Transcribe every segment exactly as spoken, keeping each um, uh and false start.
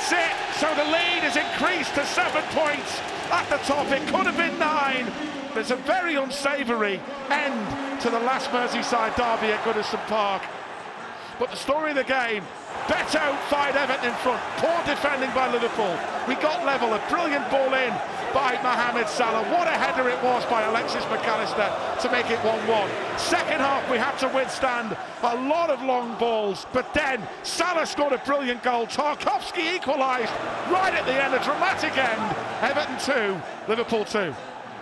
That's it. So the lead is increased to seven points at the top. It could have been nine. There's a very unsavoury end to the last Merseyside derby at Goodison Park. But the story of the game, Beto fired Everton in front. Poor defending by Liverpool. We got level. A brilliant ball in by Mohamed Salah. What a header it was by Alexis McAllister to make it one one. Second half we had to withstand a lot of long balls, but then Salah scored a brilliant goal. Tarkowski equalised right at the end, a dramatic end. Everton two, Liverpool two.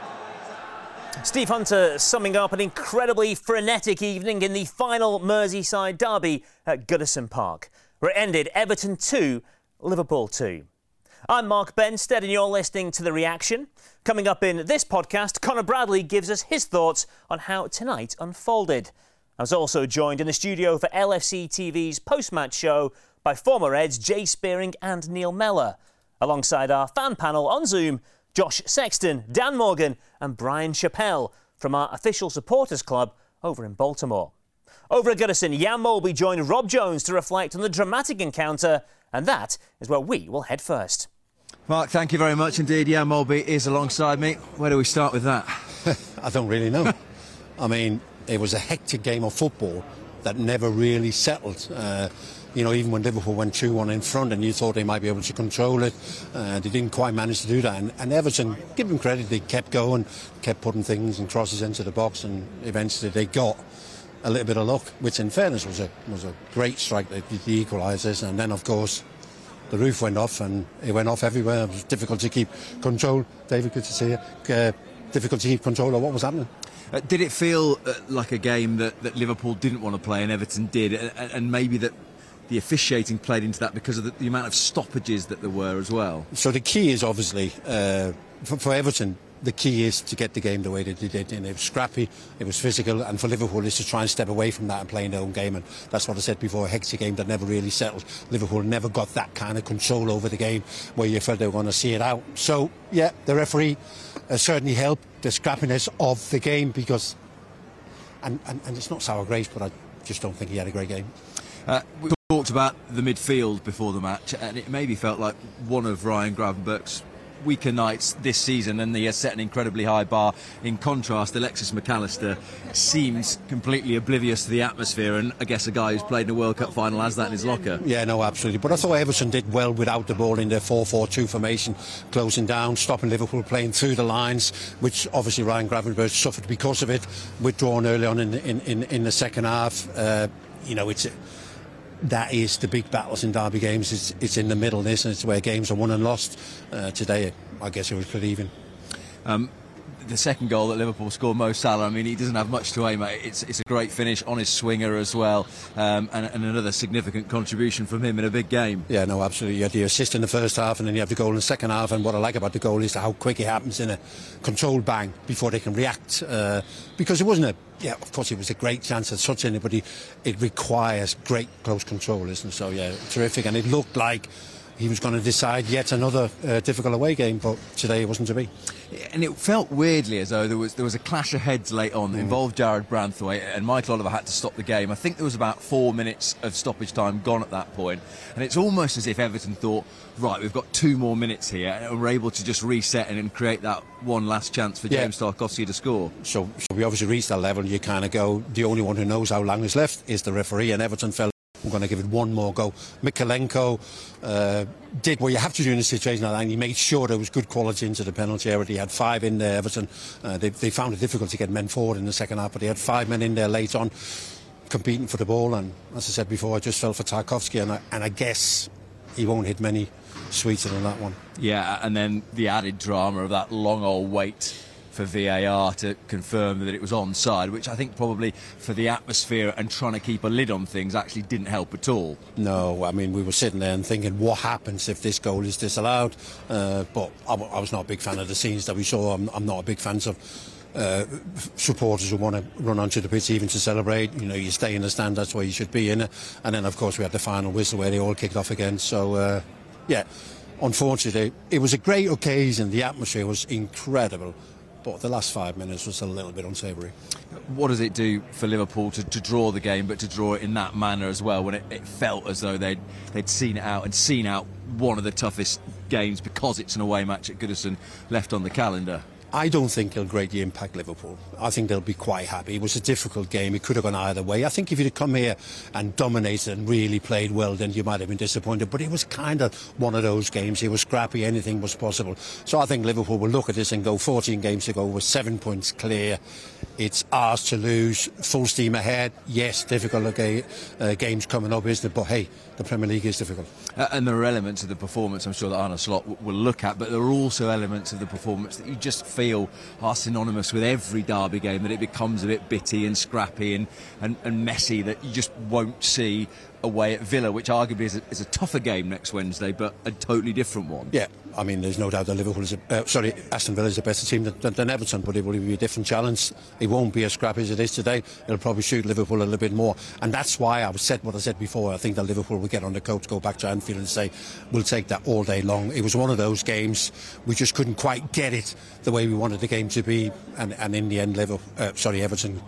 Steve Hunter summing up an incredibly frenetic evening in the final Merseyside derby at Goodison Park, where it ended Everton two, Liverpool two. I'm Mark Benstead and you're listening to The Reaction. Coming up in this podcast, Conor Bradley gives us his thoughts on how tonight unfolded. I was also joined in the studio for L F C T V's post-match show by former Reds Jay Spearing and Neil Mellor, alongside our fan panel on Zoom, Josh Sexton, Dan Morgan and Brian Chappell from our official supporters club over in Baltimore. Over at Goodison, Jan Molby joined Rob Jones to reflect on the dramatic encounter, and that is where we will head first. Mark, thank you very much indeed. Jan Molby is alongside me. Where do we start with that? I don't really know. I mean, it was a hectic game of football that never really settled. Uh, You know, even when Liverpool went two one in front and you thought they might be able to control it, uh, they didn't quite manage to do that. And, and Everton, give them credit, they kept going, kept putting things and crosses into the box, and eventually they got a little bit of luck, which in fairness was a was a great strike, the, the equalisers. And then, of course, the roof went off and it went off everywhere. It was difficult to keep control. David, good to see you. Uh, difficult to keep control of what was happening. Uh, did it feel uh, like a game that, that Liverpool didn't want to play and Everton did, and, and maybe that the officiating played into that because of the, the amount of stoppages that there were as well? So the key is obviously, uh, for, for Everton, the key is to get the game the way that they did. And it was scrappy, it was physical, and for Liverpool is to try and step away from that and play their own game. And that's what I said before, a hectic game that never really settled. Liverpool never got that kind of control over the game where you felt they were going to see it out. So, yeah, the referee uh, certainly helped the scrappiness of the game because, and, and, and it's not sour grapes, but I just don't think he had a great game. Uh, we talked about the midfield before the match, and it maybe felt like one of Ryan Gravenberch's weaker nights this season, and he has set an incredibly high bar. In contrast, Alexis McAllister seems completely oblivious to the atmosphere, and I guess a guy who's played in a World Cup final has that in his locker. Yeah, no, absolutely. But I thought Everton did well without the ball in their four four two formation, closing down, stopping Liverpool playing through the lines, which obviously Ryan Gravenberch suffered because of it, withdrawn early on in, in, in, in the second half. Uh, you know, it's... That is the big battles in derby games. It's, it's in the middle, this, and it's where games are won and lost. Uh, today, I guess it was pretty even. Um, the second goal that Liverpool scored, Mo Salah, I mean, he doesn't have much to aim at. It's, it's a great finish on his swinger as well, um, and, and another significant contribution from him in a big game. Yeah, no, absolutely. You had the assist in the first half, and then you have the goal in the second half. And what I like about the goal is how quick it happens in a controlled bang before they can react. Uh, because it wasn't a Yeah, of course, it was a great chance at such in it, but it, it requires great close control, isn't it? So, yeah, terrific. And it looked like he was going to decide yet another uh, difficult away game, but today it wasn't to be. And it felt weirdly as though there was there was a clash of heads late on that mm. involved Jared Branthwaite, and Michael Oliver had to stop the game. I think there was about four minutes of stoppage time gone at that point, and it's almost as if Everton thought, right, we've got two more minutes here, and we're able to just reset and, and create that one last chance for yeah. James Tarkowski to score. So, so we obviously reached that level. You kind of go, the only one who knows how long is left is the referee, and Everton felt, we're going to give it one more go. Mykolenko uh, did what you have to do in a situation like that, and he made sure there was good quality into the penalty area. He had five in there, Everton. Uh, they, they found it difficult to get men forward in the second half, but they had five men in there late on competing for the ball, and as I said before, I just felt for Tarkowski, and I, and I guess he won't hit many sweeter than that one. Yeah, and then the added drama of that long old wait for V A R to confirm that it was onside, which I think probably for the atmosphere and trying to keep a lid on things actually didn't help at all. No, I mean, we were sitting there and thinking, what happens if this goal is disallowed? Uh, but I, I was not a big fan of the scenes that we saw. I'm, I'm not a big fan of uh, supporters who want to run onto the pitch even to celebrate. You know, you stay in the stand, that's where you should be in it. And then, of course, we had the final whistle where they all kicked off again. So, uh, yeah, unfortunately, it was a great occasion. The atmosphere was incredible. but the last five minutes was a little bit unsavoury. What does it do for Liverpool to, to draw the game, but to draw it in that manner as well, when it, it felt as though they'd, they'd seen it out and seen out one of the toughest games because it's an away match at Goodison left on the calendar? I don't think it'll greatly impact Liverpool. I think they'll be quite happy. It was a difficult game. It could have gone either way. I think if you'd come here and dominated and really played well, then you might have been disappointed. But it was kind of one of those games. It was scrappy. Anything was possible. So I think Liverpool will look at this and go fourteen games to go with seven points clear. It's ours to lose. Full steam ahead. Yes, difficult ga- uh, games coming up, isn't it? But hey, the Premier League is difficult. Uh, and there are elements of the performance I'm sure that Arne Slot w- will look at, but there are also elements of the performance that you just feel are synonymous with every derby game, that it becomes a bit bitty and scrappy and, and, and messy, that you just won't see away at Villa, which arguably is a, is a tougher game next Wednesday, but a totally different one. Yeah, I mean, there's no doubt that Liverpool is a, uh, sorry, Aston Villa is a better team than, than, than Everton, but it will be a different challenge. It won't be as scrappy as it is today. It'll probably suit Liverpool a little bit more, and that's why I said what I said before. I think that Liverpool will get on the coach, go back to Anfield and say, we'll take that all day long. It was one of those games we just couldn't quite get it the way we wanted the game to be, and, and in the end, Liverpool, uh, sorry, Everton,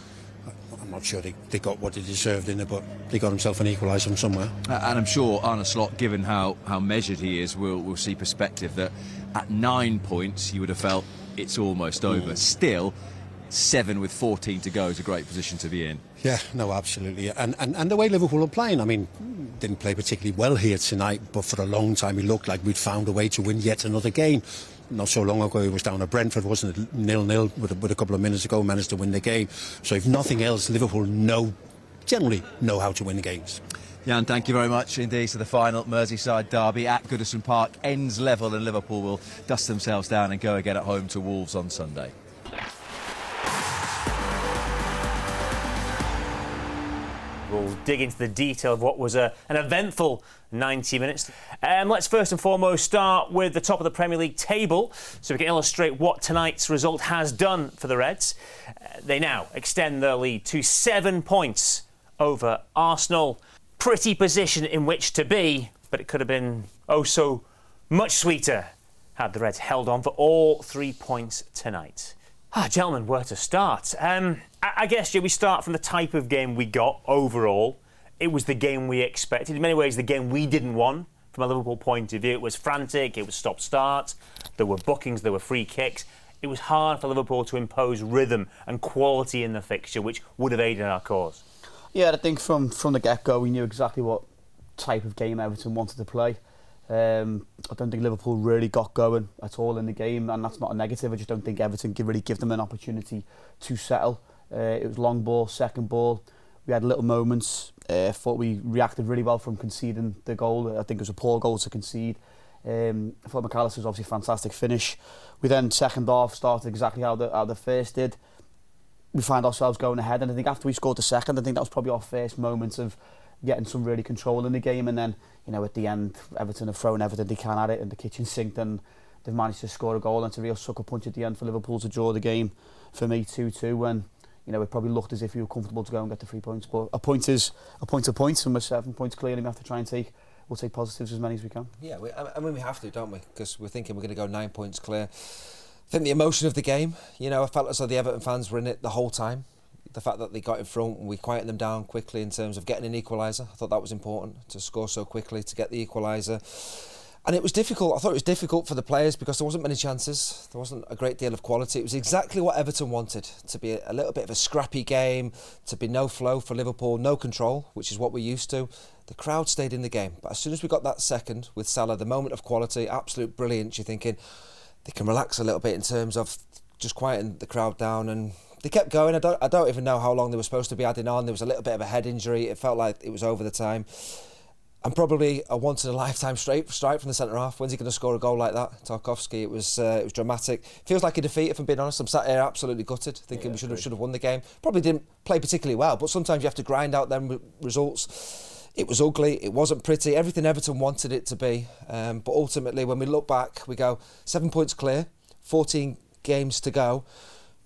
I'm not sure they, they got what they deserved in it, but they got himself an equaliser from somewhere. Uh, and I'm sure Arne Slot, given how, how measured he is, will will see perspective that at nine points you would have felt it's almost over. Mm. Still, seven with fourteen to go is a great position to be in. Yeah, no, absolutely. And, and, and the way Liverpool are playing, I mean, didn't play particularly well here tonight, but for a long time it looked like we'd found a way to win yet another game. Not so long ago, it was down at Brentford, wasn't it? nil-nil with, with a couple of minutes ago, managed to win the game. So if nothing else, Liverpool know, generally know how to win the games. Jan, thank you very much indeed. So the final Merseyside derby at Goodison Park ends level, and Liverpool will dust themselves down and go again at home to Wolves on Sunday. We'll dig into the detail of what was a, an eventful ninety minutes. Um, let's first and foremost start with the top of the Premier League table so we can illustrate what tonight's result has done for the Reds. Uh, they now extend their lead to seven points over Arsenal. Pretty position in which to be, but it could have been oh so much sweeter had the Reds held on for all three points tonight. Ah, gentlemen, where to start? Um, I, I guess yeah, we start from the type of game we got overall. It was the game we expected. In many ways, the game we didn't want from a Liverpool point of view. It was frantic, it was stop-start, there were bookings, there were free kicks. It was hard for Liverpool to impose rhythm and quality in the fixture, which would have aided our cause. Yeah, I think from, from the get-go, we knew exactly what type of game Everton wanted to play. Um, I don't think Liverpool really got going at all in the game, and that's not a negative. I just don't think Everton could really give them an opportunity to settle. Uh, it was long ball, second ball. We had little moments. I uh, thought we reacted really well from conceding the goal. I think it was a poor goal to concede. Um, I thought McAllister was obviously a fantastic finish. We then, second half, started exactly how the, how the first did. We find ourselves going ahead, and I think after we scored the second, I think that was probably our first moment of getting some really control in the game. And then, you know, at the end, Everton have thrown everything they can at it in the kitchen sink, and they've managed to score a goal. And it's a real sucker punch at the end for Liverpool to draw the game for me two two, when, you know, it probably looked as if we were comfortable to go and get the three points. But a point is a point of points, and we're seven points clear, and we have to try and take, we'll take positives as many as we can. Yeah, we, I mean, we have to, don't we? Because we're thinking we're going to go nine points clear. I think the emotion of the game, you know, I felt as though the Everton fans were in it the whole time. The fact that they got in front and we quietened them down quickly in terms of getting an equaliser, I thought that was important, to score so quickly, to get the equaliser. And it was difficult. I thought it was difficult for the players because there wasn't many chances. There wasn't a great deal of quality. It was exactly what Everton wanted, to be a little bit of a scrappy game, to be no flow for Liverpool, no control, which is what we're used to. The crowd stayed in the game. But as soon as we got that second with Salah, the moment of quality, absolute brilliance, you're thinking they can relax a little bit in terms of just quieting the crowd down, and they kept going. I don't, I don't even know how long they were supposed to be adding on. There was a little bit of a head injury. It felt like it was over the time. And probably a once-in-a-lifetime straight strike from the centre-half. When's he going to score a goal like that? Tarkowski, it was uh, it was dramatic. Feels like a defeat, if I'm being honest. I'm sat here absolutely gutted, thinking yeah, we should have, should have won the game. Probably didn't play particularly well, but sometimes you have to grind out them re- results. It was ugly, it wasn't pretty, everything Everton wanted it to be. Um, but ultimately, when we look back, we go seven points clear, fourteen games to go.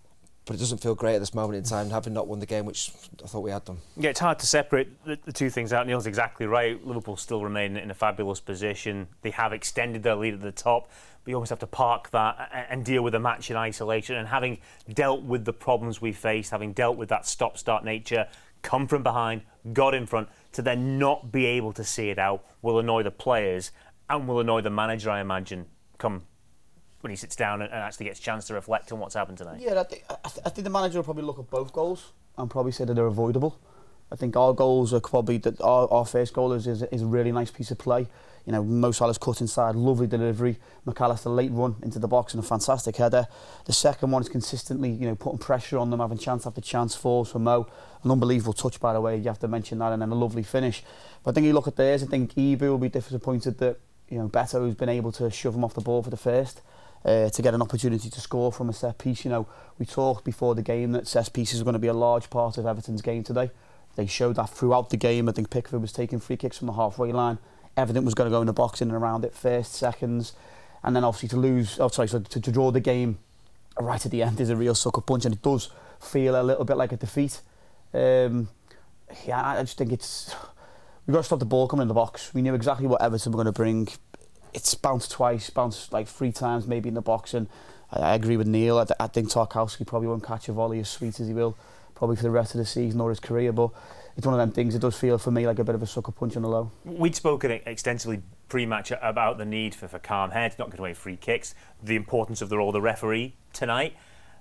but it doesn't feel great at this moment in time, having not won the game, which I thought we had done. Yeah, it's hard to separate the, the two things out. Neil's exactly right. Liverpool still remain in a fabulous position. They have extended their lead at the top, but you almost have to park that and, and deal with the match in isolation. And having dealt with the problems we faced, having dealt with that stop-start nature, come from behind, got in front, to then not be able to see it out will annoy the players and will annoy the manager, I imagine, come when he sits down and actually gets a chance to reflect on what's happened tonight. Yeah, I think, I, th- I think the manager will probably look at both goals and probably say that they're avoidable. I think our goals are probably that our, our first goal is, is is a really nice piece of play. You know, Mo Salah's cut inside, lovely delivery. McAllister late run into the box and a fantastic header. The second one is consistently, you know, putting pressure on them, having chance after chance falls for Mo. An unbelievable touch, by the way. You have to mention that, and then a lovely finish. But I think you look at theirs. I think Ibu will be disappointed that, you know, Beto has been able to shove him off the ball for the first. Uh, to get an opportunity to score from a set piece. You know, we talked before the game that set pieces are going to be a large part of Everton's game today. They showed that throughout the game. I think Pickford was taking free kicks from the halfway line. Everything was going to go in the box in and around it, first, seconds, and then obviously to lose. Oh, sorry, so to, to draw the game right at the end is a real sucker punch, and it does feel a little bit like a defeat. Um, yeah, I just think it's we've got to stop the ball coming in the box. We knew exactly what Everton were going to bring. It's bounced twice, bounced like three times maybe in the box, and I, I agree with Neil. I, th- I think Tarkowski probably won't catch a volley as sweet as he will probably for the rest of the season or his career, but it's one of them things. It does feel for me like a bit of a sucker punch on the low. We'd spoken extensively pre-match about the need for, for calm heads, not giving away free kicks, the importance of the role of the referee tonight.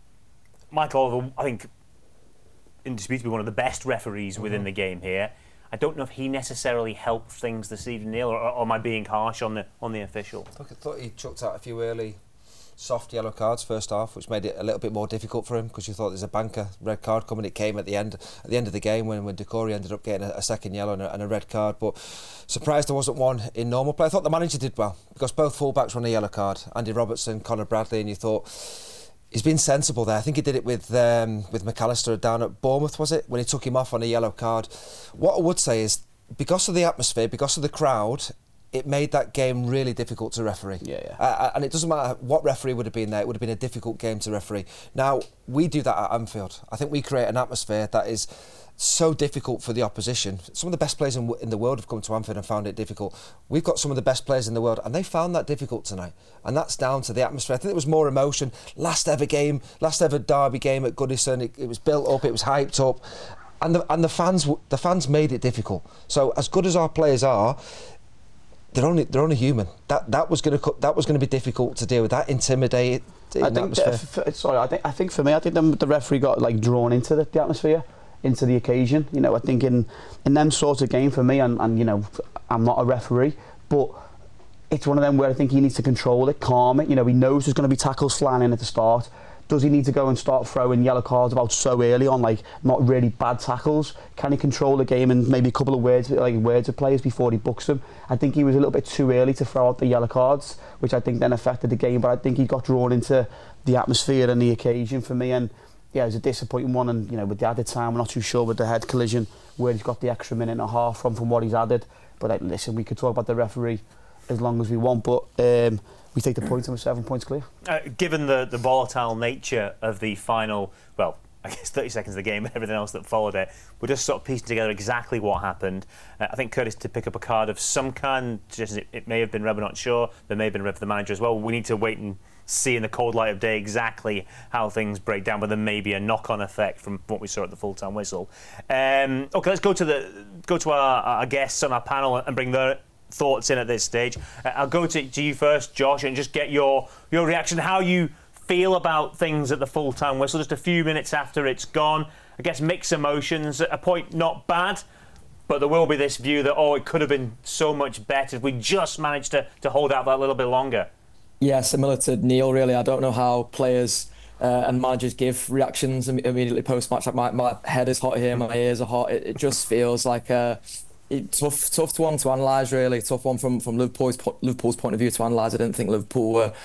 Mike Oliver, I think, indisputably one of the best referees mm-hmm. within the game here. I don't know if he necessarily helped things this evening, Neil, or, or am I being harsh on the on the official? Look, I thought he chucked out a few early soft yellow cards first half, which made it a little bit more difficult for him because you thought there's a banker red card coming. It came at the end at the end of the game when, when Decore ended up getting a, a second yellow and a, and a red card. But surprised there wasn't one in normal play. I thought the manager did well because both fullbacks were on a yellow card, Andy Robertson, Conor Bradley, and you thought he's been sensible there. I think he did it with um, with McAllister down at Bournemouth, was it, when he took him off on a yellow card. What I would say is, because of the atmosphere, because of the crowd, it made that game really difficult to referee. Yeah, yeah. Uh, and it doesn't matter what referee would have been there, it would have been a difficult game to referee. Now, we do that at Anfield. I think we create an atmosphere that is so difficult for the opposition. Some of the best players in, in the world have come to Anfield and found it difficult. We've got some of the best players in the world and they found that difficult tonight, and that's down to the atmosphere. I think there was more emotion. Last ever game, last ever derby game at Goodison, it, it was built up, it was hyped up, and the, and the fans the fans made it difficult. So as good as our players are, they're only they're only human. That that was going to that was going to be difficult to deal with. That intimidating I think atmosphere. That, f- sorry, I think I think for me, I think the, the referee got like drawn into the, the atmosphere, into the occasion. You know, I think in in them sort of game for me, and, and you know, I'm not a referee, but it's one of them where I think he needs to control it, calm it. You know, he knows there's going to be tackles flying in at the start. Does he need to go and start throwing yellow cards about so early on, like not really bad tackles? Can he control the game and maybe a couple of words, like words of players before he books them? I think he was a little bit too early to throw out the yellow cards, which I think then affected the game. But I think he got drawn into the atmosphere and the occasion for me. And yeah, it was a disappointing one. And you know, with the added time, we're not too sure with the head collision where he's got the extra minute and a half from from what he's added. But like, listen, we could talk about the referee as long as we want, but. Um, We take the points and we're seven points clear. Uh, given the, the volatile nature of the final, well, I guess thirty seconds of the game and everything else that followed it, we're just sort of piecing together exactly what happened. Uh, I think Curtis did pick up a card of some kind, suggesting it, it may have been red, we're not sure. There may have been red for the manager as well. We need to wait and see in the cold light of day exactly how things break down, but there may be a knock-on effect from what we saw at the full-time whistle. Um, OK, let's go to the go to our, our guests on our panel and bring their thoughts in at this stage. Uh, I'll go to, to you first, Josh, and just get your your reaction, how you feel about things at the full-time whistle, just a few minutes after it's gone. I guess mixed emotions. At a point, not bad, but there will be this view that, oh, it could have been so much better if we just managed to, to hold out that little bit longer. Yeah, similar to Neil, really. I don't know how players uh, and managers give reactions immediately post-match. Like my, my head is hot here, my ears are hot. It, it just feels like a... It, tough, tough one to analyse. Really tough one from from Liverpool's Liverpool's point of view to analyse. I didn't think Liverpool were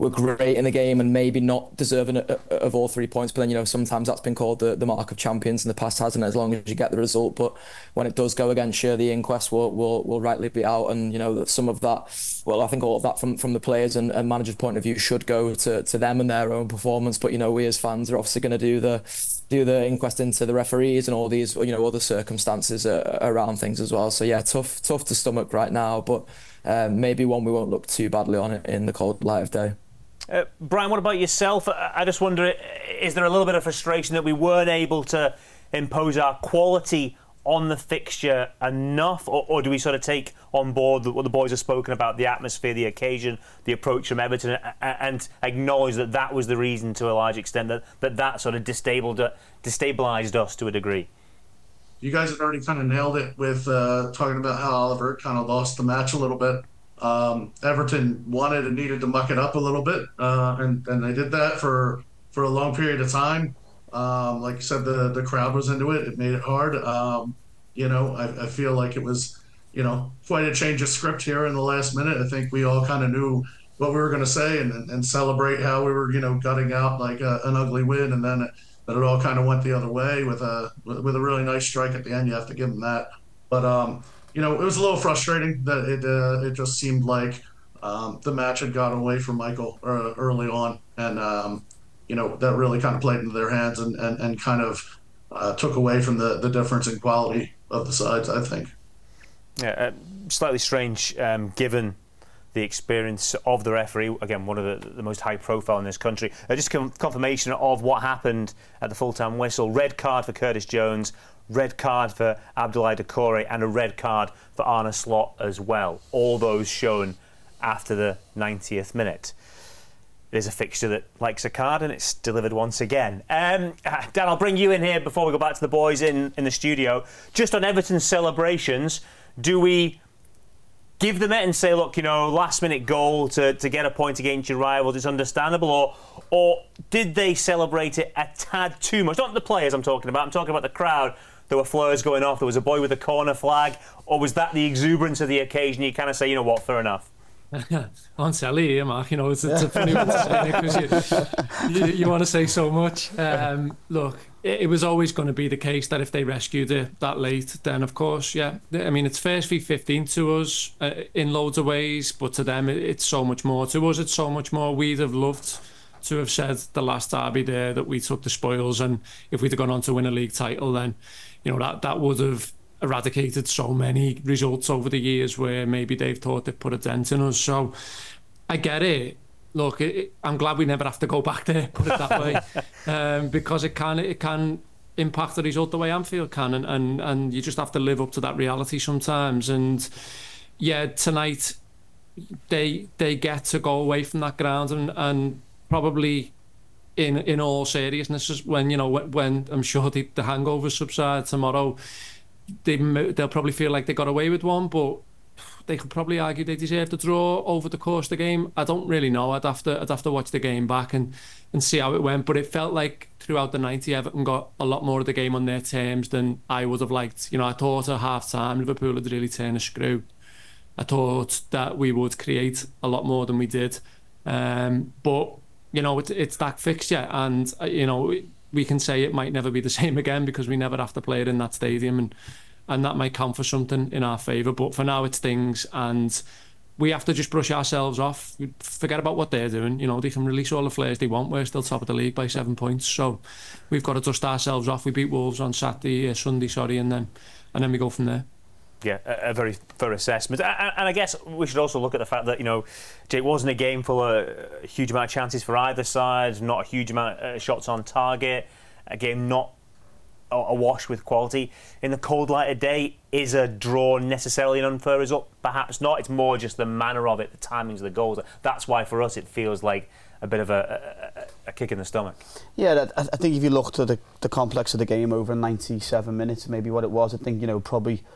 were great in the game and maybe not deserving of all three points. But then, you know, sometimes that's been called the, the mark of champions in the past, hasn't it? As long as you get the result. But when it does go against you, the inquest will will, will rightly be out. And, you know, some of that, well, I think all of that from, from the players and, and managers' point of view should go to, to them and their own performance. But, you know, we as fans are obviously going to do the do the inquest into the referees and all these, you know, other circumstances uh, around things as well. So, yeah, tough, tough to stomach right now. But um, maybe one we won't look too badly on it in the cold light of day. Uh, Brian, what about yourself? I just wonder, is there a little bit of frustration that we weren't able to impose our quality on the fixture enough, or, or do we sort of take on board what the boys have spoken about, the atmosphere, the occasion, the approach from Everton, and acknowledge that that was the reason to a large extent, that that, that sort of destabilised us to a degree? You guys have already kind of nailed it with uh, talking about how Oliver kind of lost the match a little bit. Um, Everton wanted and needed to muck it up a little bit, uh, and, and they did that for, for a long period of time. Um, like you said, the, the crowd was into it. It made it hard. Um, you know, I, I feel like it was, you know, quite a change of script here in the last minute. I think we all kind of knew what we were going to say and, and, and celebrate how we were, you know, gutting out like a, an ugly win. And then it, but it all kind of went the other way with a, with a really nice strike at the end. You have to give them that. But, um, you know, it was a little frustrating that it uh, it just seemed like um, the match had gotten away from Michael uh, early on. And, um, you know, that really kind of played into their hands and, and, and kind of uh, took away from the, the difference in quality of the sides, I think. Yeah, uh, slightly strange um, given the experience of the referee, again, one of the, the most high profile in this country. Uh, just com- confirmation of what happened at the full-time whistle. Red card for Curtis Jones, red card for Abdoulaye Doucouré, and a red card for Arne Slot as well. All those shown after the ninetieth minute. It is a fixture that likes a card, and it's delivered once again. Um, Dan, I'll bring you in here before we go back to the boys in, in the studio. Just on Everton's celebrations, do we give them it and say, look, you know, last-minute goal to, to get a point against your rivals, it's understandable, or or did they celebrate it a tad too much? Not the players I'm talking about, I'm talking about the crowd. There were flares going off, there was a boy with a corner flag, or was that the exuberance of the occasion? You kind of say, you know what, fair enough. On Sally here, Mark, you know, it's, it's a funny one to say because you, you, you want to say so much. Um, look, it, it was always going to be the case that if they rescued it that late, then of course, yeah. I mean, it's first v fifteen to us uh, in loads of ways, but to them, it, it's so much more. To us, it's so much more. We'd have loved to have said the last derby there that we took the spoils, and if we'd have gone on to win a league title, then, you know, that, that would have eradicated so many results over the years where maybe they've thought they've put a dent in us. So I get it. Look, it, I'm glad we never have to go back there, put it that way, um, because it can it can impact the result the way Anfield can, and, and, and you just have to live up to that reality sometimes. And yeah, tonight they they get to go away from that ground and, and probably in in all seriousness, when, you know, when, when I'm sure the, the hangovers subside tomorrow, They, they'll probably feel like they got away with one, but they could probably argue they deserved a draw over the course of the game. I don't really know. I'd have to I'd have to watch the game back and, and see how it went. But it felt like throughout the ninety, Everton got a lot more of the game on their terms than I would have liked. You know, I thought at half time Liverpool had really turned a screw. I thought that we would create a lot more than we did. Um, but, you know, it, it's that fixture, and, you know, we can say it might never be the same again because we never have to play it in that stadium, and and that might count for something in our favour. But for now, it's things, and we have to just brush ourselves off. Forget about what they're doing. You know, they can release all the flares they want. We're still top of the league by seven points, so we've got to dust ourselves off. We beat Wolves on Saturday, uh, Sunday, sorry, and then and then we go from there. Yeah, a, a very fair assessment. And, and I guess we should also look at the fact that, you know, it wasn't a game full of a huge amount of chances for either side, not a huge amount of shots on target, a game not awash with quality. In the cold light of day, is a draw necessarily an unfair result? Perhaps not. It's more just the manner of it, the timings of the goals. That's why for us it feels like a bit of a, a, a kick in the stomach. Yeah, I, I think if you looked at the, the complex of the game over ninety-seven minutes, maybe what it was, I think, you know, probably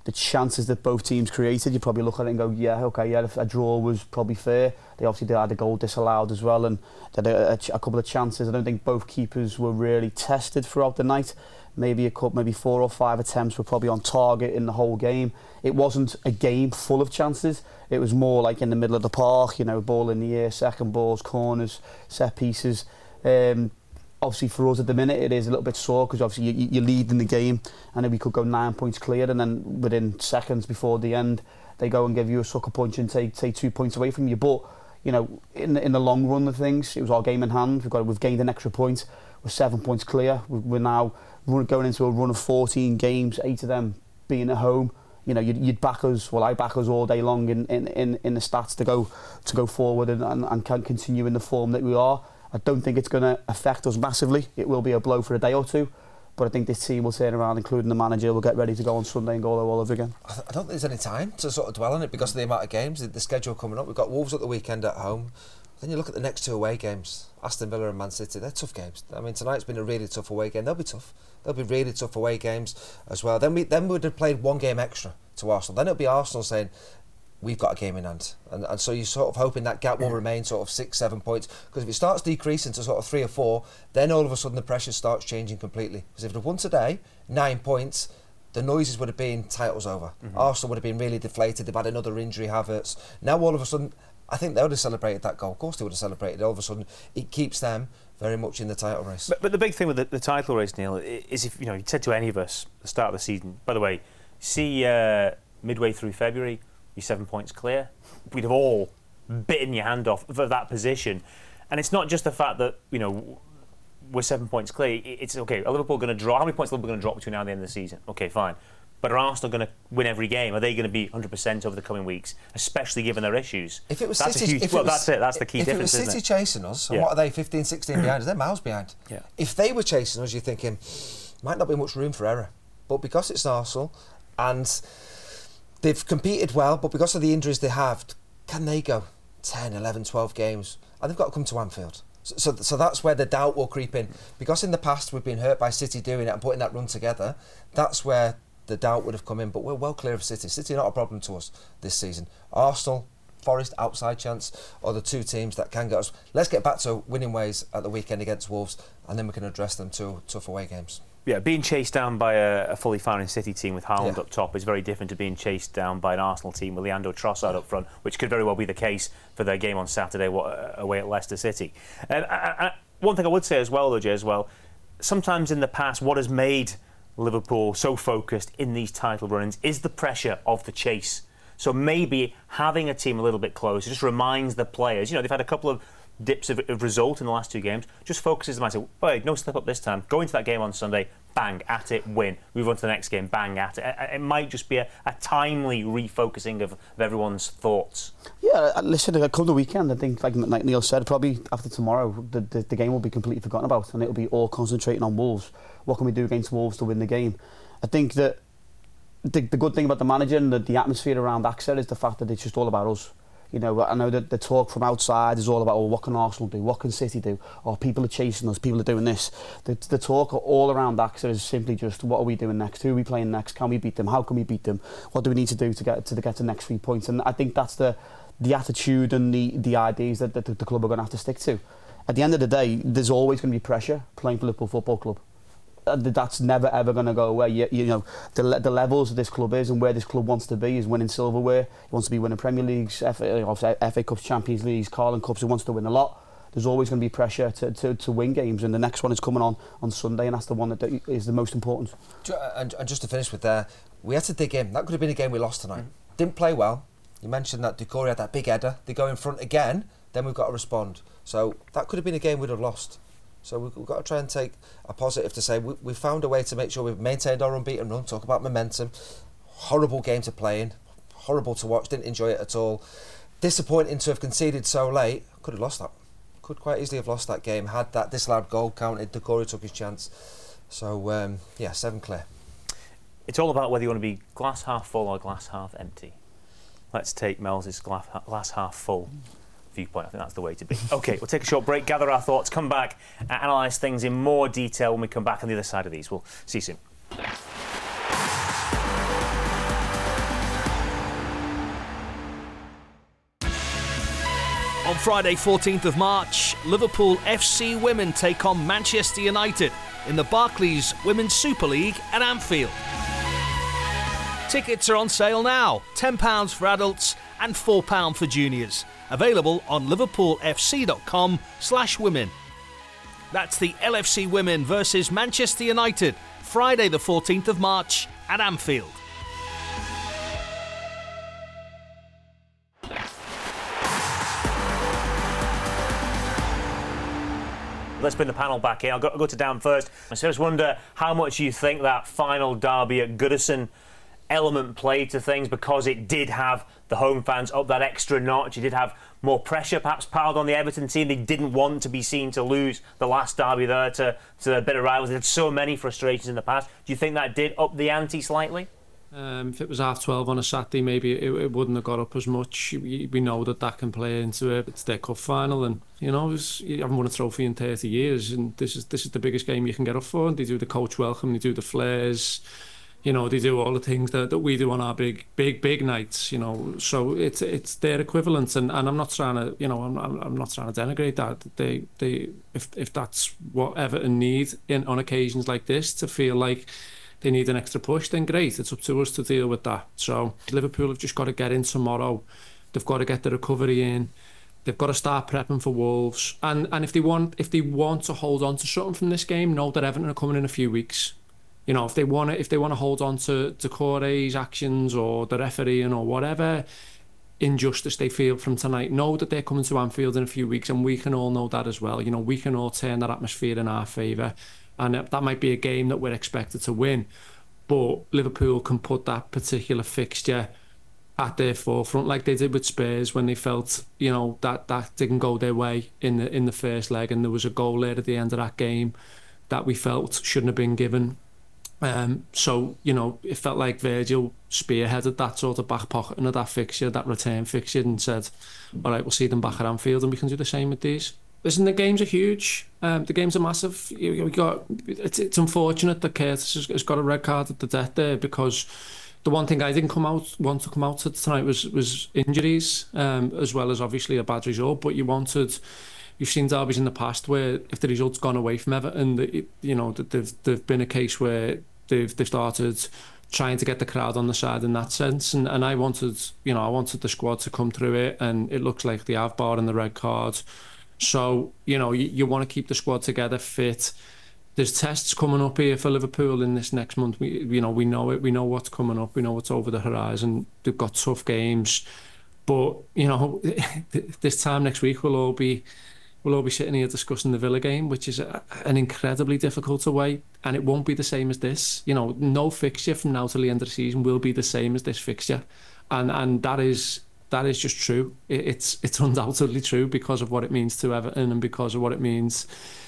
the chances that both teams created, you probably look at it and go, yeah, okay, yeah, a draw was probably fair. They obviously did had a goal disallowed as well, and they had a, a, a couple of chances. I don't think both keepers were really tested throughout the night. Maybe a couple, maybe four or five attempts were probably on target in the whole game. It wasn't a game full of chances. It was more like in the middle of the park, you know, ball in the air, second balls, corners, set pieces. Um, obviously for us at the minute it is a little bit sore because obviously you, you lead in the game and then we could go nine points clear, and then within seconds before the end they go and give you a sucker punch and take take two points away from you. But you know, in in the long run of things, it was our game in hand. We've got we've gained an extra point. We're seven points clear. We're now going into a run of fourteen games, eight of them being at home. You know, you'd, you'd back us. Well, I back us all day long in in, in, in the stats to go to go forward and, and, and can continue in the form that we are. I don't think it's going to affect us massively. It will be a blow for a day or two, but I think this team will turn around, including the manager. We'll get ready to go on Sunday and go all over again. I don't think there's any time to sort of dwell on it because of the amount of games, the, the schedule coming up. We've got Wolves at the weekend at home. Then you look at the next two away games, Aston Villa and Man City. They're tough games. I mean, tonight's been a really tough away game. They'll be tough. They'll be really tough away games as well. Then we then we would have played one game extra to Arsenal. Then it'll be Arsenal saying, we've got a game in hand. And, and so you're sort of hoping that gap will remain sort of six, seven points. Because if it starts decreasing to sort of three or four, then all of a sudden the pressure starts changing completely. Because if they'd won today, nine points, the noises would have been titles over. Mm-hmm. Arsenal would have been really deflated. They've had another injury, Havertz. Now all of a sudden, I think they would have celebrated that goal. Of course they would have celebrated. All of a sudden, it keeps them very much in the title race. But, but the big thing with the, the title race, Neil, is if you know you said to any of us at the start of the season. By the way, see uh, midway through February, you're seven points clear. We'd have all bitten your hand off for that position, and it's not just the fact that you know we're seven points clear. It's okay. Are Liverpool going to draw? How many points are Liverpool going to drop between now and the end of the season? Okay, fine. But are Arsenal going to win every game? Are they going to be one hundred percent over the coming weeks, especially given their issues? If it was that's City, a huge, if well, it was, that's it. That's the key if difference. If it was City isn't it? chasing us, and yeah. what are they, fifteen, sixteen behind us? They're miles behind. Yeah. If they were chasing us, you're thinking, might not be much room for error. But because it's Arsenal, and they've competed well, but because of the injuries they have, can they go ten, eleven, twelve games? And they've got to come to Anfield. So, so, so that's where the doubt will creep in. Because in the past we've been hurt by City doing it and putting that run together, that's where the doubt would have come in. But we're well clear of City. City are not a problem to us this season. Arsenal, Forest, outside chance, are the two teams that can get us. Let's get back to winning ways at the weekend against Wolves, and then we can address them to tough away games. Yeah, being chased down by a, a fully firing City team with Haaland Yeah. up top is very different to being chased down by an Arsenal team with Leandro Trossard up front, which could very well be the case for their game on Saturday what, away at Leicester City. And I, I, one thing I would say as well, though, Jay, as well, sometimes in the past, what has made Liverpool so focused in these title run-ins is the pressure of the chase. So maybe having a team a little bit closer just reminds the players, you know, they've had a couple of dips of, of result in the last two games, just focuses them. I say, wait, no slip up this time. Go into that game on Sunday, bang, at it, win. Move on to the next game, bang, at it. It might just be a, a timely refocusing of, of everyone's thoughts. Yeah, listen, come the weekend, I think, like, like Neil said, probably after tomorrow, the, the, the game will be completely forgotten about and it'll be all concentrating on Wolves. What can we do against Wolves to win the game? I think that the, the good thing about the manager and the, the atmosphere around AXA is the fact that it's just all about us. You know, I know that the talk from outside is all about, well, what can Arsenal do? What can City do? Or people are chasing us, people are doing this. The, the talk all around AXA is simply just, what are we doing next? Who are we playing next? Can we beat them? How can we beat them? What do we need to do to get to the, get to the next three points? And I think that's the the attitude and the, the ideas that, that the club are going to have to stick to. At the end of the day, there's always going to be pressure playing for Liverpool Football Club. That's never ever going to go away. You, you know, the, the levels of this club is and where this club wants to be is winning silverware. He wants to be winning Premier Leagues, F A, F A Cups, Champions Leagues, Carling Cups. He wants to win a lot. There's always going to be pressure to, to, to win games, and the next one is coming on on Sunday, and that's the one that is the most important. And, and just to finish with there, we had to dig in. That could have been a game we lost tonight. Mm. Didn't play well. You mentioned that Doucouré had that big header. They go in front again, then we've got to respond. So that could have been a game we'd have lost. So we've, we've got to try and take a positive to say we, we found a way to make sure we've maintained our unbeaten run. Talk about momentum. Horrible game to play in. Horrible to watch. Didn't enjoy it at all. Disappointing to have conceded so late. Could have lost that. Could quite easily have lost that game. Had that disallowed goal counted. Doucouré took his chance. So, um, yeah, seven clear. It's all about whether you want to be glass half full or glass half empty. Let's take Mel's glass, glass half full viewpoint. I think that's the way to be. OK, we'll take a short break, gather our thoughts, come back and analyse things in more detail when we come back on the other side of these. We'll see you soon. On Friday fourteenth of March, Liverpool F C Women take on Manchester United in the Barclays Women's Super League at Anfield. Tickets are on sale now, ten pounds for adults and four pounds for juniors. Available on liverpoolfc.com slash women. That's the L F C Women versus Manchester United, Friday the fourteenth of March at Anfield. Let's bring the panel back here. I'll go, I'll go to Dan first. I just wonder how much you think that final derby at Goodison element played to things, because it did have the home fans up that extra notch. It did have more pressure perhaps piled on the Everton team. They didn't want to be seen to lose the last derby there to, to a bit of rivals. They had so many frustrations in the past. Do you think that did up the ante slightly? Um, if it was half twelve on a Saturday, maybe it, it wouldn't have got up as much. We, we know that that can play into it. It's their cup final, and you know, was, you haven't won a trophy in thirty years, and this is this is the biggest game you can get up for. And they do the coach welcome, they do the flares, you know, they do all the things that, that we do on our big, big, big nights. You know, so it's it's their equivalent, and, and I'm not trying to, you know, I'm I'm not trying to denigrate that. They they if if that's what Everton need in on occasions like this, to feel like they need an extra push, then great. It's up to us to deal with that. So Liverpool have just got to get in tomorrow. They've got to get the recovery in. They've got to start prepping for Wolves. And and if they want if they want to hold on to something from this game, know that Everton are coming in a few weeks. You know, if they want to if they want to hold on to Doucouré's actions or the refereeing or whatever injustice they feel from tonight, know that they're coming to Anfield in a few weeks, and we can all know that as well. You know, we can all turn that atmosphere in our favour. And that might be a game that we're expected to win, but Liverpool can put that particular fixture at their forefront, like they did with Spurs when they felt, you know, that that didn't go their way in the in the first leg, and there was a goal there at the end of that game that we felt shouldn't have been given. Um, so, you know, it felt like Virgil spearheaded that sort of back pocketing of that fixture, that return fixture, and said, all right, we'll see them back at Anfield, and we can do the same with these. Listen, the games are huge. Um, the games are massive. We got. It's, it's unfortunate that Curtis has, has got a red card at the death there, because the one thing I didn't come out want to come out to tonight was was injuries, um, as well as obviously a bad result. But you wanted. You've seen derbies in the past where if the result's gone away from Everton, it, you know, there've there've been a case where they've they've started trying to get the crowd on the side in that sense. And and I wanted, you know, I wanted the squad to come through it, and it looks like they have, barring the red card. So, you know, you, you want to keep the squad together, fit. There's tests coming up here for Liverpool in this next month. We, you know, we know it. We know what's coming up. We know what's over the horizon. They've got tough games, but you know, this time next week we'll all be we'll all be sitting here discussing the Villa game, which is a, an incredibly difficult away, and it won't be the same as this. You know, no fixture from now till the end of the season will be the same as this fixture, and and that is. That is just true. It's it's undoubtedly true because of what it means to Everton and because of what it means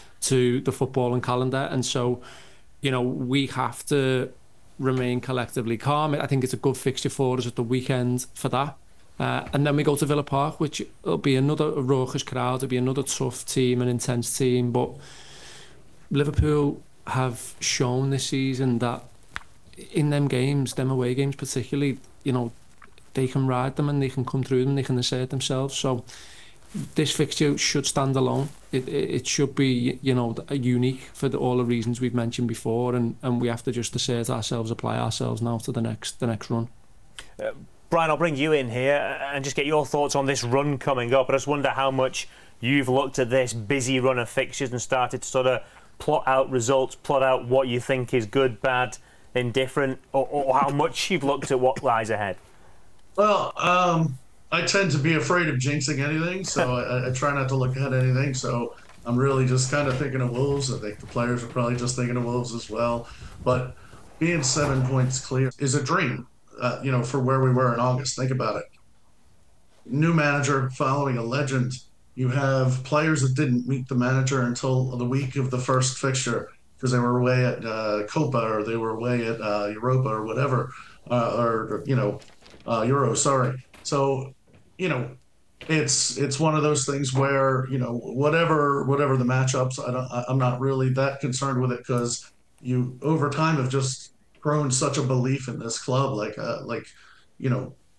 to the football and calendar. And so, you know, we have to remain collectively calm. I think it's a good fixture for us at the weekend for that. Uh, and then we go to Villa Park, which will be another raucous crowd. It'll be another tough team, an intense team. But Liverpool have shown this season that in them games, them away games particularly, you know, they can ride them and they can come through them, they can assert themselves. So this fixture should stand alone. It it, it should be, you know, unique for the, all the reasons we've mentioned before, and, and we have to just assert ourselves, apply ourselves now to the next the next run. Uh, Brian, I'll bring you in here and just get your thoughts on this run coming up. I just wonder how much you've looked at this busy run of fixtures and started to sort of plot out results, plot out what you think is good, bad, indifferent, or, or how much you've looked at what lies ahead. Well, um, I tend to be afraid of jinxing anything, so I, I try not to look ahead at anything. So I'm really just kind of thinking of Wolves. I think the players are probably just thinking of Wolves as well. But being seven points clear is a dream, uh, you know, for where we were in August. Think about it. New manager following a legend. You have players that didn't meet the manager until the week of the first fixture because they were away at uh, Copa or they were away at uh, Europa or whatever, uh, or, you know, Uh, Euro, sorry. So, you know, it's it's one of those things where, you know, whatever whatever the matchups, I don't, I'm not really that concerned with it because you over time have just grown such a belief in this club. Like uh, like, you know,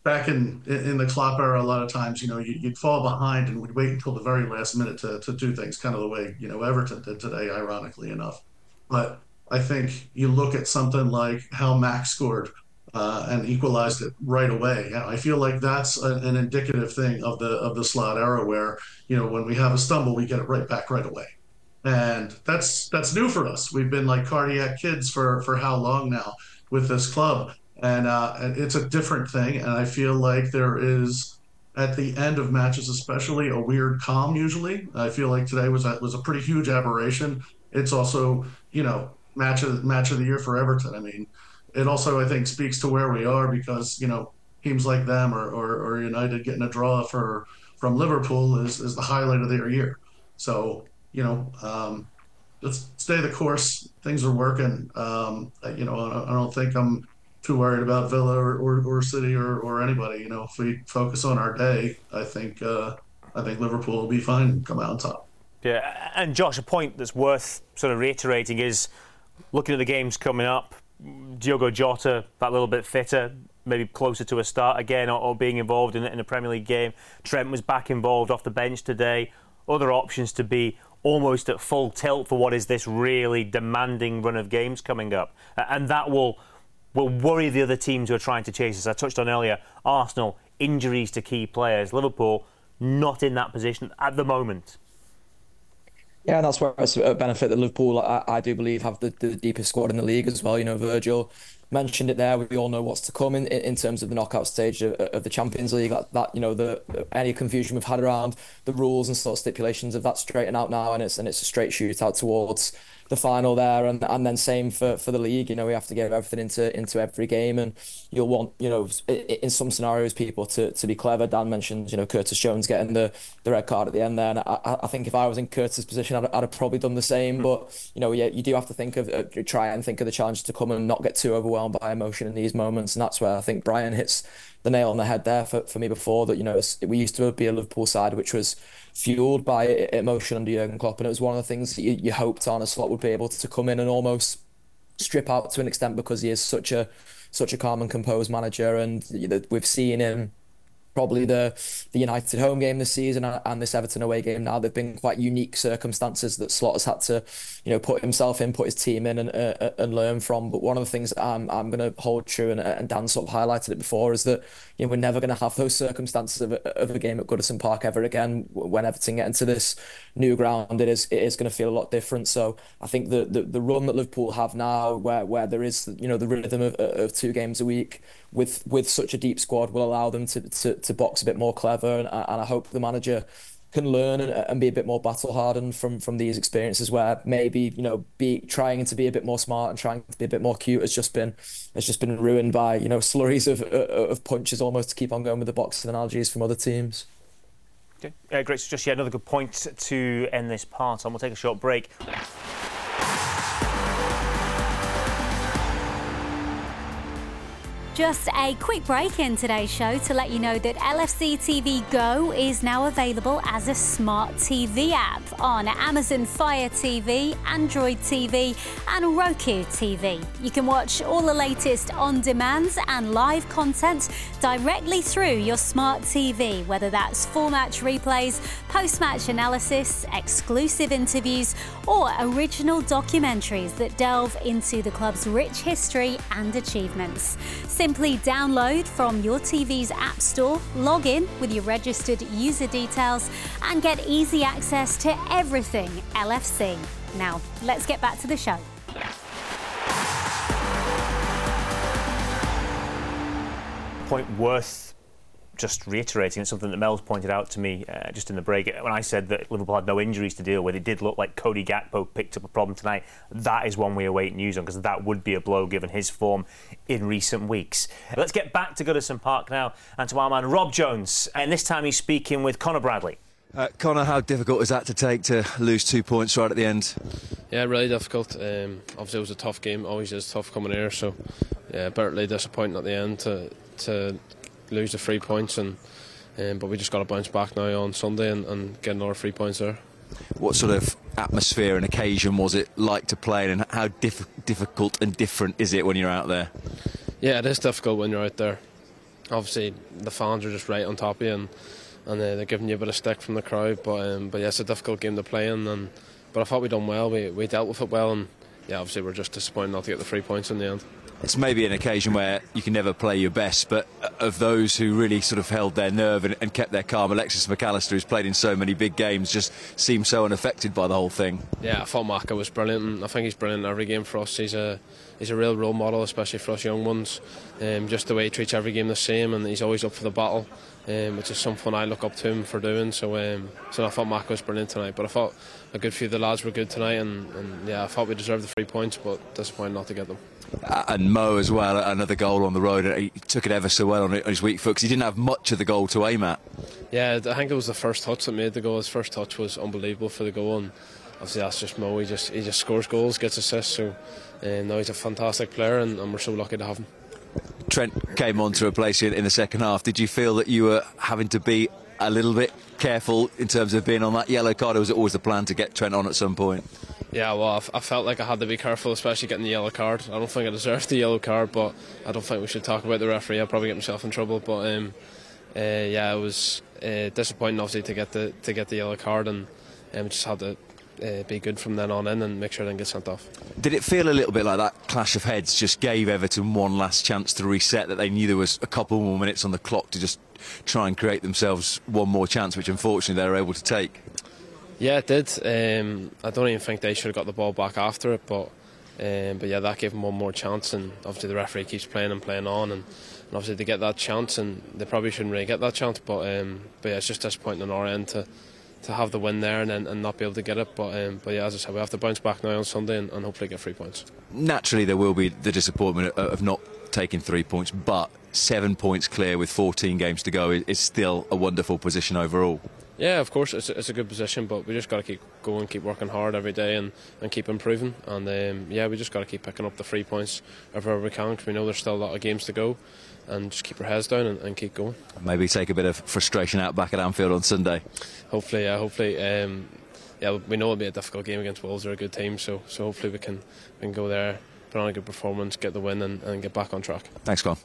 back in in the Klopp era, a lot of times, you know, you, you'd fall behind and would wait until the very last minute to, to do things, kind of the way, you know, Everton did today, ironically enough. But I think you look at something like how Max scored uh, and equalized it right away. I feel like that's a, an indicative thing of the of the Slot era, where, you know, when we have a stumble, we get it right back right away. And that's that's new for us. We've been like cardiac kids for for how long now with this club. And, uh, and it's a different thing. And I feel like there is, at the end of matches especially, a weird calm usually. I feel like today was a, was a pretty huge aberration. It's also, you know, match of, match of the year for Everton. I mean, it also, I think, speaks to where we are, because, you know, teams like them or, or, or United getting a draw for from Liverpool is, is the highlight of their year. So, you know, um, let's stay the course. Things are working. Um, you know, I, I don't think I'm too worried about Villa or, or, or City or, or anybody. You know, if we focus on our day, I think uh, I think Liverpool will be fine and come out on top. Yeah, and Josh, a point that's worth sort of reiterating is, looking at the games coming up, Diogo Jota, that little bit fitter, maybe closer to a start again, or, or being involved in, in a Premier League game. Trent was back involved off the bench today. Other options to be almost at full tilt for what is this really demanding run of games coming up. And that will... will worry the other teams who are trying to chase us. I touched on earlier, Arsenal, injuries to key players. Liverpool, not in that position at the moment. Yeah, and that's where it's a benefit that Liverpool, I, I do believe, have the, the deepest squad in the league as well. You know, Virgil mentioned it there. We all know what's to come in, in terms of the knockout stage of, of the Champions League. That, that you know, the any confusion we've had around the rules and sort of stipulations of that straighten out now, and it's and it's a straight shootout towards the final there, and and then same for, for the league. You know, we have to get everything into into every game, and you'll want, you know, in some scenarios people to, to be clever. Dan mentioned, you know, Curtis Jones getting the, the red card at the end there, and I, I think if I was in Curtis' position, I'd, I'd have probably done the same. But you know, yeah, you do have to think of uh, try and think of the challenges to come and not get too overwhelmed by emotion in these moments, and that's where I think Brian hits the nail on the head there for, for me before, that, you know, we used to be a Liverpool side which was fueled by emotion under Jurgen Klopp, and it was one of the things that you, you hoped Arne Slot would be able to come in and almost strip out to an extent, because he is such a such a calm and composed manager, and you know, we've seen him probably the the United home game this season and this Everton away game now. They've been quite unique circumstances that Slot has had to, you know, put himself in, put his team in, and uh, and learn from. But one of the things that I'm I'm going to hold true, and, and Dan sort of highlighted it before, is that, you know, we're never going to have those circumstances of a, of a game at Goodison Park ever again. When Everton get into this new ground, it is it is going to feel a lot different. So I think the the, the run that Liverpool have now, where where there is, you know, the rhythm of, of two games a week with with such a deep squad, will allow them to to, to box a bit more clever, and, and I hope the manager can learn and, and be a bit more battle hardened from from these experiences, where maybe, you know, be trying to be a bit more smart and trying to be a bit more cute has just been has just been ruined by, you know, slurries of of punches almost to keep on going with the boxing analogies from other teams. Okay, uh, great. So just yeah, another good point to end this part on. We'll take a short break. Just a quick break in today's show to let you know that L F C T V Go is now available as a smart T V app on Amazon Fire T V, Android T V and Roku T V. You can watch all the latest on-demand and live content directly through your smart T V, whether that's full match replays, post-match analysis, exclusive interviews or original documentaries that delve into the club's rich history and achievements. Simply download from your T V's app store, log in with your registered user details and get easy access to everything L F C. Now, let's get back to the show. Point worth just reiterating, it's something that Mel's pointed out to me uh, just in the break. When I said that Liverpool had no injuries to deal with, it did look like Cody Gakpo picked up a problem tonight. That is one we await news on, because that would be a blow given his form in recent weeks. Let's get back to Goodison Park now and to our man Rob Jones, and this time he's speaking with Conor Bradley. Uh, Conor, how difficult is that to take, to lose two points right at the end? Yeah, really difficult. Um, obviously it was a tough game, always is tough coming here, so yeah, bitterly disappointing at the end to to lose the three points, and um, but we just got to bounce back now on Sunday and, and get another three points there. What sort of atmosphere and occasion was it like to play, and how diff- difficult and different is it when you're out there? Yeah, it is difficult when you're out there. obviously the fans are just right on top of you, and, and uh, they're giving you a bit of stick from the crowd. But um, but yeah, it's a difficult game to play in. And but I thought we done well. We we dealt with it well, and yeah, obviously we're just disappointed not to get the three points in the end. It's maybe an occasion where you can never play your best, but of those who really sort of held their nerve and, and kept their calm, Alexis McAllister, who's played in so many big games, just seemed so unaffected by the whole thing. Yeah, I thought Maka was brilliant, and I think he's brilliant in every game for us. He's a he's a real role model, especially for us young ones. Um, just the way he treats every game the same, and he's always up for the battle, um, which is something I look up to him for doing. So, um, so I thought Maka was brilliant tonight, but I thought a good few of the lads were good tonight, and, and yeah, I thought we deserved the three points, but disappointed not to get them. Uh, and Mo as well, another goal on the road. He took it ever so well on his weak foot because he didn't have much of the goal to aim at. Yeah, I think it was the first touch that made the goal. His first touch was unbelievable for the goal, and obviously that's just Mo. He just he just scores goals, gets assists. So um, now he's a fantastic player, and, and we're so lucky to have him. Trent came on to replace you in the second half. Did you feel that you were having to be a little bit careful in terms of being on that yellow card, or was it always the plan to get Trent on at some point? Yeah, well, I felt like I had to be careful, especially getting the yellow card. I don't think I deserved the yellow card, but I don't think we should talk about the referee. I'll probably get myself in trouble. But um, uh, yeah, it was uh, disappointing, obviously, to get the to get the yellow card, and um, just had to uh, be good from then on in and make sure I didn't get sent off. Did it feel a little bit like that clash of heads just gave Everton one last chance to reset, that they knew there was a couple more minutes on the clock to just try and create themselves one more chance, which unfortunately they were able to take? Yeah, it did. Um, I don't even think they should have got the ball back after it, but um, but yeah, that gave them one more chance, and obviously the referee keeps playing and playing on, and, and obviously they get that chance, and they probably shouldn't really get that chance, but um, but yeah, it's just disappointing on our end to to have the win there and then and not be able to get it, but um, but yeah, as I said, we have to bounce back now on Sunday and, and hopefully get three points. Naturally, there will be the disappointment of, of not taking three points, but seven points clear with fourteen games to go is, is still a wonderful position overall. Yeah, of course, it's, it's a good position, but we just got to keep going, keep working hard every day, and, and keep improving. And um, yeah, we just got to keep picking up the three points wherever we can, because we know there's still a lot of games to go, and just keep our heads down and, and keep going. Maybe take a bit of frustration out back at Anfield on Sunday. Hopefully, yeah, hopefully. Um, yeah, we know it'll be a difficult game against Wolves. They're a good team, so so hopefully we can we can go there, put on a good performance, get the win, and, and get back on track. Thanks, Colin.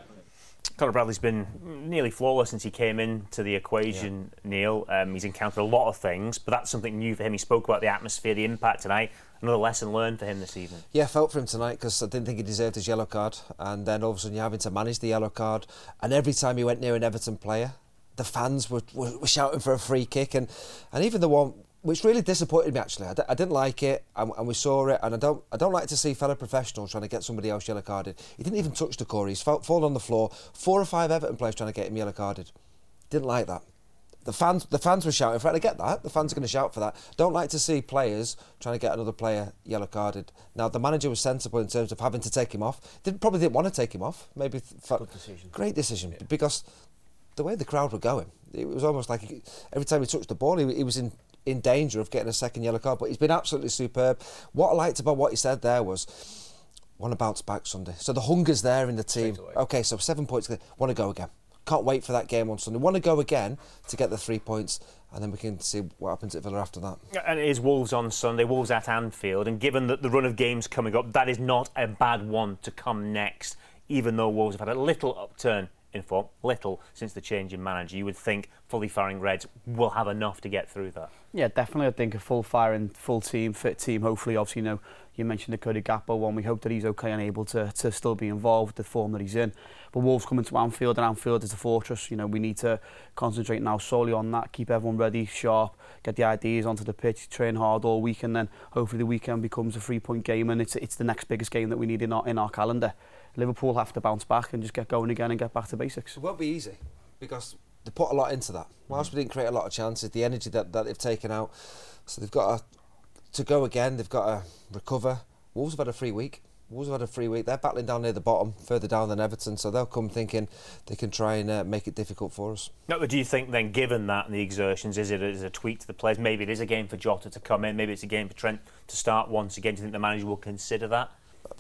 Conor Bradley's been nearly flawless since he came into the equation, yeah. Neil. Um, he's encountered a lot of things, but that's something new for him. He spoke about the atmosphere, the impact tonight. Another lesson learned for him this evening. Yeah, I felt for him tonight because I didn't think he deserved his yellow card. And then all of a sudden you're having to manage the yellow card. And every time he went near an Everton player, the fans were, were, were shouting for a free kick. And, and even the one which really disappointed me, actually. I, d- I didn't like it, and, and we saw it, and I don't I don't like to see fellow professionals trying to get somebody else yellow carded. He didn't even touch the Corey. He's fall, fallen on the floor. Four or five Everton players trying to get him yellow carded. Didn't like that. The fans the fans were shouting for it. I get that. The fans are going to shout for that. Don't like to see players trying to get another player yellow carded. Now, the manager was sensible in terms of having to take him off. Didn't Probably didn't want to take him off. Maybe felt, Good decision. Great decision, yeah. Because the way the crowd were going, it was almost like he, every time he touched the ball, he, he was in, in danger of getting a second yellow card. But he's been absolutely superb. What I liked about what he said there was, want to bounce back Sunday. So the hunger's there in the team. Okay, so seven points. Want to go again. Can't wait for that game on Sunday. Want to go again to get the three points, and then we can see what happens at Villa after that. And it is Wolves on Sunday, Wolves at Anfield, and given that the run of games coming up, that is not a bad one to come next, even though Wolves have had a little upturn in form, little, since the change in manager. You would think fully firing Reds will have enough to get through that. Yeah, definitely. I think a full firing, full team, fit team, hopefully. Obviously, you know, you mentioned the Cody Gakpo one. We hope that he's okay and able to, to still be involved with the form that he's in. But Wolves coming to Anfield, and Anfield is a fortress. You know, we need to concentrate now solely on that, keep everyone ready, sharp, get the ideas onto the pitch, train hard all week, and then hopefully the weekend becomes a three-point game, and it's it's the next biggest game that we need in our, in our calendar. Liverpool have to bounce back and just get going again and get back to basics. It won't be easy, because they put a lot into that. Whilst we didn't create a lot of chances, the energy that, that they've taken out, so they've got to, to go again, they've got to recover. Wolves have had a free week. Wolves have had a free week. They're battling down near the bottom, further down than Everton, so they'll come thinking they can try and uh, make it difficult for us. No, but do you think then, given that and the exertions, is it as a tweak to the players? Maybe it is a game for Jota to come in, maybe it's a game for Trent to start once again. Do you think the manager will consider that?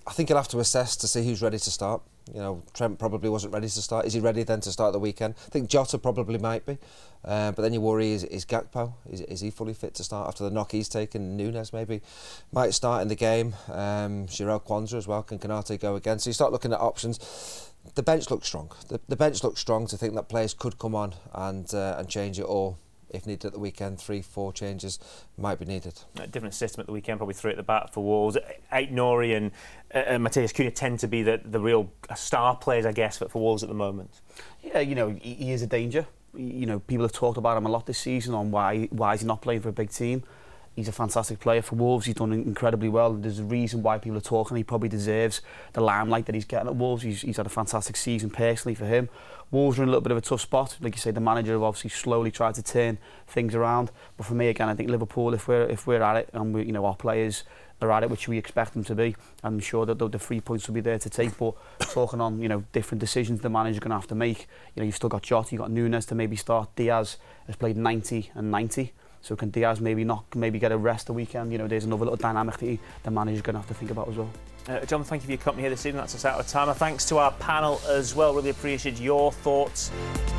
I think he'll have to assess to see who's ready to start. You know, Trent probably wasn't ready to start. Is he ready then to start the weekend? I think Jota probably might be. Uh, but then you worry, is, is Gakpo, is, is he fully fit to start after the knock he's taken? Nunes maybe might start in the game. Um, Jarell Kwanzaa as well. Can Konate go again? So you start looking at options. The bench looks strong. The, the bench looks strong to think that players could come on and uh, and change it all. If needed at the weekend, three, four changes might be needed. A different system at the weekend, probably three at the back for Wolves. Aït-Nouri and uh, Matheus Cunha tend to be the, the real star players, I guess, for, for Wolves at the moment. Yeah, you know, he, he is a danger. You know, people have talked about him a lot this season on why why is he not playing for a big team. He's a fantastic player for Wolves. He's done incredibly well. There's a reason why people are talking. He probably deserves the limelight that he's getting at Wolves. He's, he's had a fantastic season personally for him. Wolves are in a little bit of a tough spot. Like you say, the manager have obviously slowly tried to turn things around. But for me, again, I think Liverpool, if we're if we're at it and we, you know, our players are at it, which we expect them to be, I'm sure that the, the three points will be there to take. But talking on, you know, different decisions the manager's going to have to make. You know, you've still got Jota, you've got Nunes to maybe start. Diaz has played ninety and ninety. So can Diaz maybe not maybe get a rest the weekend? You know, there's another little dynamic that he, the manager's going to have to think about as well. Uh, John, thank you for your company here this evening. That's us out of time. Thanks to our panel as well. Really appreciate your thoughts.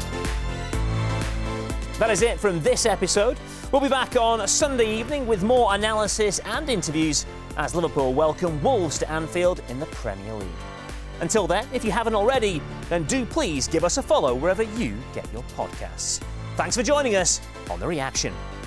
That is it from this episode. We'll be back on Sunday evening with more analysis and interviews as Liverpool welcome Wolves to Anfield in the Premier League. Until then, if you haven't already, then do please give us a follow wherever you get your podcasts. Thanks for joining us on The Reaction.